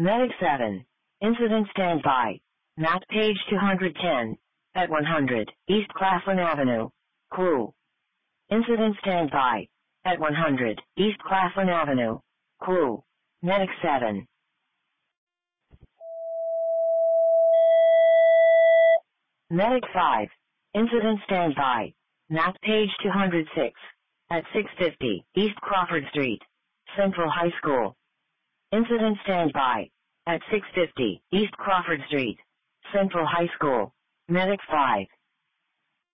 Medic 7. Incident standby. Map page 210. At 100 East Claflin Avenue. Clue. Incident standby. At 100 East Claflin Avenue. Clue. Medic 7. Medic 5. Incident standby. Map page 206. At 650 East Crawford Street. Central High School. Incident standby. At 650 East Crawford Street. Central High School. Medic 5.